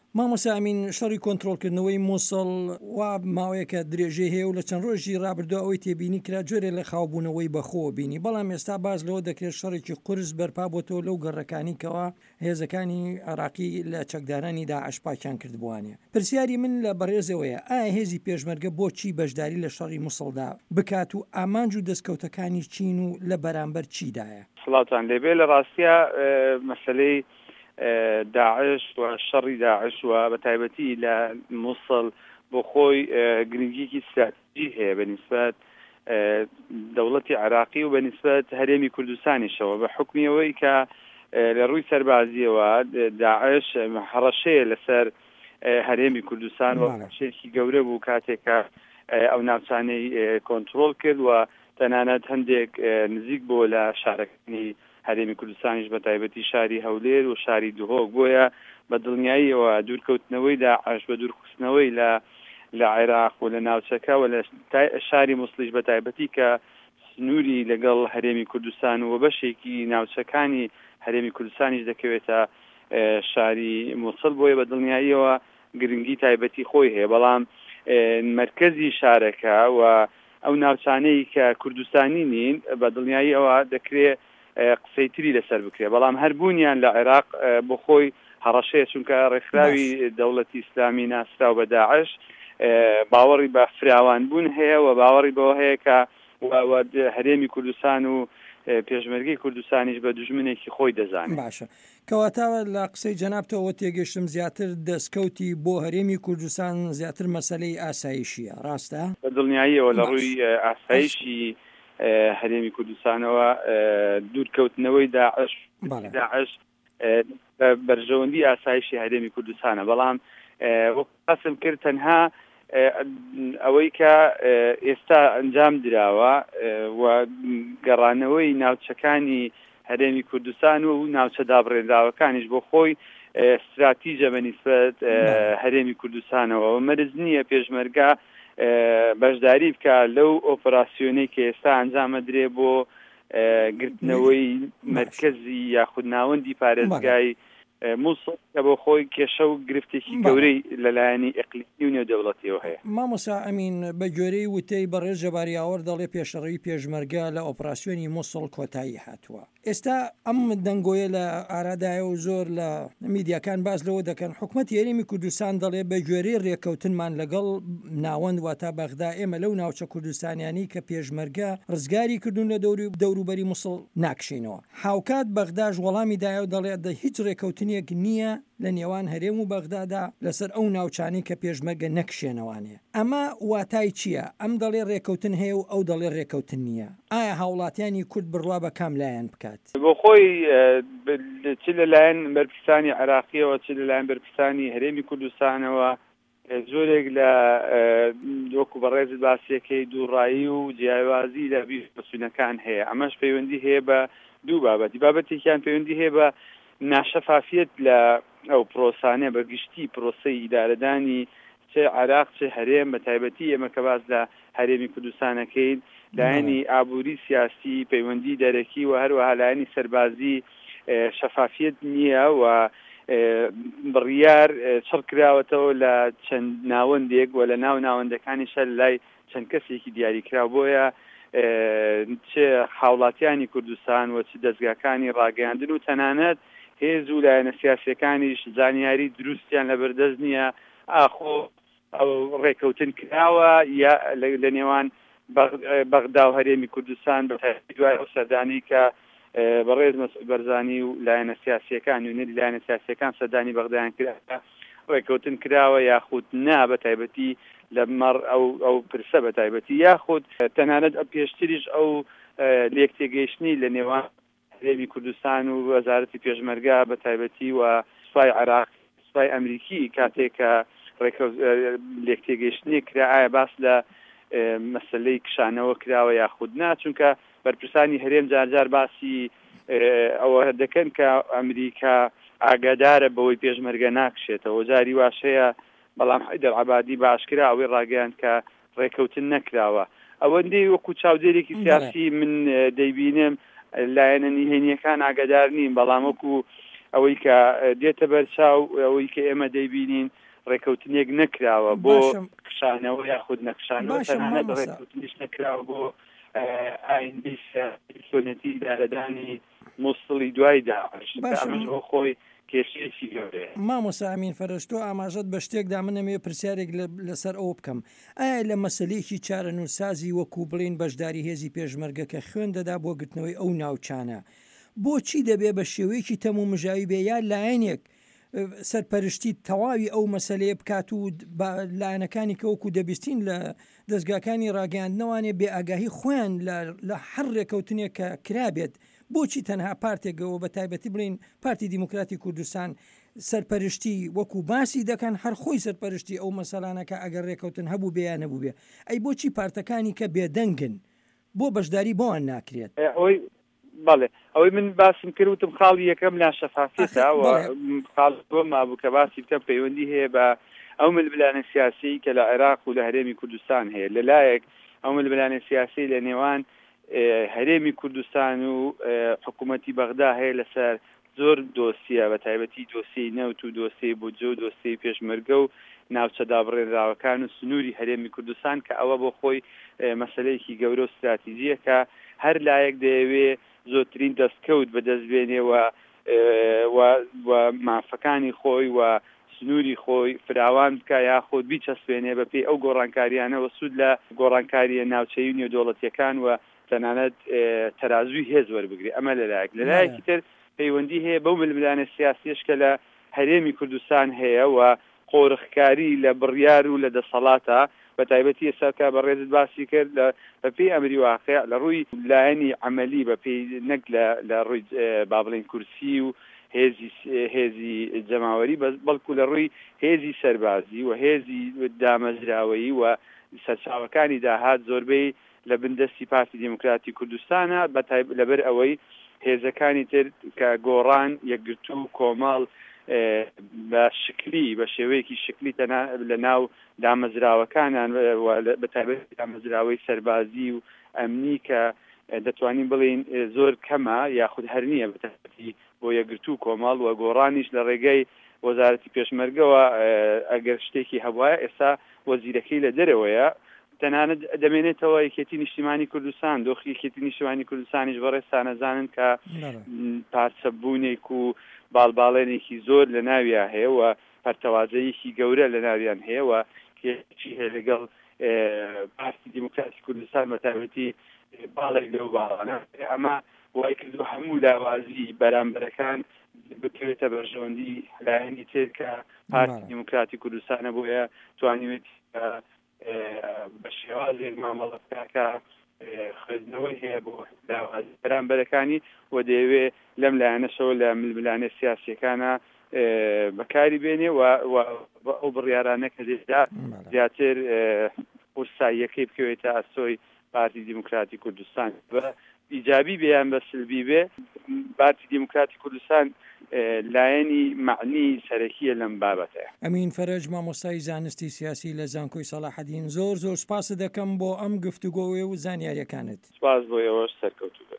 مامۆستا ئەمین شەڕی کۆنتترۆلکردنەوەی مووسڵ وا ماوەیەکە درێژێ هەیە و لە چەند ڕۆژی ڕابردوو ئەوەی تێبینی کرا جۆرێ لە خاوبوونەوەی بەخۆ بینی، بەڵام ئێستا باز لەوە دەکرێت شەڕێکی قورس بەرپا بۆتەوە لەو گەڕەکانی کەەوە هێزەکانی عراقی لە چەکدارانی داعش پاکیان کردبووانێ. پرسیاری من لە بەڕێزەوەیە ئایا هێزی پێشمەرگە بۆچی بەشداری لە شەڕی مووسڵدا بکات و ئامانج و دەستکەوتەکانی چین و لە بەرامبەر چیدایە؟ سڵاتان لێبێ لە ڕاستیە مەسلەی داعش و شەڕی داعش و بە تایبەتی لە مووسڵ بۆ خۆی گرنگیکی استراتیژی هەیە بەنسبەت دەوڵەتی عراقی و بەنسبەت هەرێمی کوردستانیشەوە بە حکمیەوەی کە لە ڕووی سەربازیەوە داعش هەڕەشەیە لەسەر هەرێمی کوردستان و شێکی گەورە بوو کاتێکە ئەو ناوچانەی کۆنتترۆل کرد و تەنانەت هەندێک نزیک بۆ لە شارەکانی هەرێمی کوردستانیش بە تایبەتی شاری هەولێر و شاری دوهۆک بۆیە بە دڵنیاییەوە دوورکەوتنەوەی داعش بە دوورخستنەوەی لە عێراق و لە ناوچەکە و لە شاری مووسڵیش بە تایبەتی کە سنووری لەگەڵ هەرێمی کوردستان و بەشێکی ناوچەکانی هەرێمی کوردستانیش دەکەوێتە شاری مووسڵ بۆیە بە دڵنیاییەوە گرنگی تایبەتی خۆی هەیە، بەڵام مرکزی شارەکە و ئەو ناوچانەی کە کوردستانی نین بە دڵنیایی ئەوە دەکرێت قسەی تری لەسەر بکرێ، بەڵام هەربوونیان لە عێراق بۆ خۆی هەڕەشەیە چونکە ڕێکخراوی دەوڵەتی ئیسلامی ناسراو بە داعش باوەڕی بە فراوانبوون هەیە و باوەڕی بەوە هەیە کە هەرێمی کوردستان و پێشمەرگەی کوردستانیش بە دوژمنێکی خۆی دەزانێت. باشە کەواتاوە لە قسەی جەنابتەوە تێگەشتم زیاتر دەستکەوتی بۆ هەرێمی کوردستان زیاتر مەسەلەی ئاسایشیە، ڕاستە؟ بە دڵنیاییەوە لە ڕووی ئاسایشی هەرێمی کوردستانەوە دوورکەوتنەوەی داعش بەرژەوەندی ئاسایشی هەرێمی کوردستانە، بەڵام قسم کرد تەنها ئەوەی کە ئێستا ئەنجام دراوە و گەڕانەوەی ناوچەکانی هەرێمی کوردستان و ناوچە دابڕێنراوەکانیش بۆ خۆی استراتیژە بەنسبەت هەرێمی کوردستانەوە و مەرج نییە پێشمەرگە بەشداری بکە لەو ئۆپراسیۆنەی کە ئێستا ئەنجامە درێ بۆ گرتنەوەی مرکزی یاخود ناوەندی پارێزگای مووسڵ کە بۆ خۆی کێشە و گرفتێکی گەورەی لەلایەنی ئەقلیمی و نێودەوڵەتیەوە هەیە. مامۆستا ئەمین بە گوێرەی وتەی بەڕێز جەباریاوەر دەڵێ پێشەڕەوی پێشمەرگە لە ئۆپراسیۆنی مووسڵ کۆتایی هاتووە. ئێستا ئەم دەنگۆیە لە ئارادایە و زۆر لە میدیاکان باز لەوە دەکەن حکوومەتی هەرێمی کوردستان دەڵێ بە گوێرەی ڕێکەوتنمان لەگەڵ ناوەند واتە بەغدا ئێمە لەو ناوچە کوردستانیانی کە پێشمەرگە ڕزگاری کردوون لە دەوروبەری مووسڵ ناکشینەوە. هاوکات بەغداش وەڵامی دایە و دەڵێ هیچ ڕێکەوتنیەک نییە لە نێوان هەرێم و بەغدادا لەسەر ئەو ناوچانی کە پێشمەرگە نەکشێنەوانێ. ئەمە واتای چییە؟ ئەم دەڵێ ڕێکەوتن هەیە و ئەو دەڵێ ڕێکەوتن نییە. ئایا هاوڵاتیانی کورد بڕوا بە کام لایەن بکات؟ بۆ خۆی چ لەلایەن بەرپرسانی عراقیەوە چ لەلایەن بەرپرسانی هەرێمی کوردستانەوە زۆرێک لە وەکو بەڕێز باسیەکەی دووڕایی و جیاوازی لە بیرسوونەکان هەیە. ئەمەش پەیوەندی هەیە بە دوو بابەتی. بابەتێکیان پەیوەندی هەیە بە ناشەفافیت لە ئەو پرۆسانە بەگشتی پرۆسەی ئیدارەدانی چه عراق چه هەرێم بە تایبەتی ئێمە کە باز لە هەرێمی کوردستانەکەین لایەنی ئابووری سیاسی پەیوەندی دەرەکی و هەروەها لایەنی سەربازی شەفافیت نییە و بڕیار چڕ کراوەتەوە لە چەند ناوەندێک و لە ناو ناوەندەکانیشە لای چەند کەسێکی دیاریکرا بۆیە چه هاوڵاتیانی کوردستان و چ دەستگاکانی ڕاگەیاندن و تەنانەت هێز و لایەنە سیاسیەکانیش زانیاری دروستیان لەبەردەست نییە ئاخۆ ئەو ڕێکەوتن کراوە یا لە نێوان بەغدا و هەرێمی کوردستان بە دوای ئەو سەردانی کە بەڕێز مەسعود بەرزانی و لایەنە سیاسیەکان و نەری لایەنە سیاسیەکان سەردانی بەغدایان کرا ڕێکەوتن کراوە یاخود نا بە تایبەتی لە مەڕ ئەو پرسە بە تایبەتی یاخود تەنانەت پێشتریش ئەو لێکتێگەیشتنی لە نێوان هەرێمی کوردستان و وەزارەتی پێشمەرگە بە تایبەتی و سوپای عراق سوپای ئەمریکی کاتێکە لێکتێگەیشتنی کرا ئایا باس لە مەسلەی کشانەوە کراوە یاخود نا، چونکە بەرپرسانی هەرێم جارجار باسی ئەوە دەکەن کە ئەمریکا ئاگادارە بەوەی پێشمەرگە ناکشێتەوە جاری واشەیە، بەڵام حیدەر عەبادی باشکرا ئەوەی ڕاگەیان کە ڕێکەوتن نەکراوە. ئەوەندەی وەکو چاودێرێکی سیاسی من دەیبینم لایەنە نهێنیەکان ئاگادار نین، بەڵام وەکو ئەوەی کە دێتە بەرچاو ئەوەی کە ئێمە دەیبینین ڕێکەوتنێک نەکراوە بۆ کشانەوە یاخود نەکشانەوە تەنانەت ڕێکەوتنیش نەکراوە بۆ ئایندی سنەتی دارەدانی مووسڵی دوای داعش ئەمەش خۆی کێشەیەکی گەورەیە. مامۆستا ئەمین فەرەشتۆ ئاماژەت بە شتێکدا منەمێ پرسیارێک لەسەر ئەوە بکەم. ئایا لە مەسەلەیەکی چارەنووسسازی وەکو بڵین بەشداری هێزی پێشمەرگە کە خوێن دەدا بۆ گرتنەوەی ئەو ناوچانە بۆچی دەبێ بە شێوەیەکی تەموو مژاوی بێ یا لایەنێک سەرپەرشتی تەواوی ئەو مەسەلەیە بکات و لایەنەکانی کە وەکو دەبیستین لە دەستگاکانی ڕاگەاندنەوانێ بێ ئاگاهی خۆیان لە هەر ڕێکەوتنێک کە کرابێت بۆچی تەنها پارتێکەوە بە تایبەتی بڵین پارتی دیموکراتی کوردستان سەرپەرشتی وەکو باسی دەکەن هەر خۆی سەرپەرشتی ئەو مەسەلانەکە ئەگەر ڕێکەوتن هەبوو بێ یان نەبوو بێ ئەی بۆچی پارتەکانی کە بێدەنگن بۆ بەشداری بۆیان ناکرێت؟ بەڵێ ئەوەی من باسم کردوتم خاڵی یەکەم لا شەفافێتەوە خاڵ مابوو کە باسی بکەم پەیوەندی هەیە بە ئەو ململانە سیاسی کە لە عێراق و لە هەرێمی کوردستان هەیە لەلایەک ئەو ململانە سیاسی لە نێوان هەرێمی کوردستان و حکوومەتی بەغدا هەیە لەسەر زۆر دۆسیە بە تایبەتی دۆسی نەوت و دۆسی بودجە و دۆسی پێشمەرگە و ناوچەدا بڕێنراوەکان و سنووری هەرێمی کوردستان کە ئەوە بۆ خۆی مەسەلەیەکی گەورە و استراتیژیە کە هەر لایەک دەیەوێ زۆرترین دەستکەوت بەدەستبێنێەوە و مافەکانی خۆی و سنووری خۆی فراوان بکە یاخۆ بیچەسبێنێ بە پێی ئەو گۆڕانکاریانەوە سوود لە گۆڕانکاریە ناوچەی و نێودوڵەتیەکان و تەنانەت تەرازوی هێز وەربگری ئەمە لەلایەکی تر پەیوەندی هەیە بەو ململانە سیاسیش کە لە هەرێمی کوردستان هەیە و قۆڕخکاری لە بڕیار و لە دەسەڵاتە بە تایبەتی ئێساکە بە ڕێزت باسی کرد بە پێی ئەمری واقع لە ڕووی لایەنی عملی بە پێی نەک لە ڕووی با بڵێن کورسی و هێزی جەماوەری بەڵکو لە ڕووی هێزی سەربازی و هێزی دامەزراوەیی و سەرچاوەکانی داهات زۆربەی لە بندەستی پارتی دیموکراتی کوردستانە لەبەر ئەوەی هێزەکانی تر کە گۆڕان یەکگرتو و کۆمەڵ بە شکلی بە شێوەیەکی شکلی لە ناو دامەزراوەکانان بە تایبەتی دامەزراوەی سەربازی و ئەمنی کە دەتوانین بڵین زۆر کەمە یاخود هەر نییە بە تایبەتی بۆ یەکگرتو و کۆمەڵ و گۆڕانیش لە ڕێگەی وەزارەتی پێشمەرگەوە ئەگەر شتێکی هەبوایە ئێستا وەزیرەکەی لە دەرەوەیە تەنانەت دەمێنێتەوە یەکێتی نیشتیمانی کوردستان دۆخی یەکێتی نیشتیمانی کوردستانیش بەڕێستان ئەزانن کە پارچەبوونێک و باڵباڵێنێکی زۆر لە ناویان هەیە و پەرتەوازەیەکی گەورە لە ناویان هەیە و کێچی هەیە لەگەڵ پارتی دیموکراتی کوردستان بە تایبەتی باڵێک لەو باڵانە ئەمە وای کردو هەموو لاوازی بەرامبەرەکان بکرێتە بەرژەوەندی لایەنی تر کە پارتی دیموکراتی کوردستانە بۆیە توانیوێت بە شێوازێک مامەڵە بکاکە خوێندنەوەی هەیە بۆ لاوازی بەرامبەرەکانی و دەیەوێ لەم لایەنەشەوە لە ململانە سیاسیەکانە بەکاری بێنێ و ئەو بڕیارانە کە دێدا زیاتر قورساییەکەی بکەوێتە ئەسۆی پارتی دیموکراتی کوردستان بە ئیجابی بێیان بە سلبی بێ پارتی دیموکراتی کوردستان لایەنی معنی سەرەکیە لەم بابەتە. ئەمین فەرەج مامۆستای زانستی سیاسی لە زانکۆی سەلاحەدین زۆر سپاس دەکەم بۆ ئەم گفتوگۆوێ و زانیاریەکانت. سپاس بۆ ئێوەش سەرکەوتوو.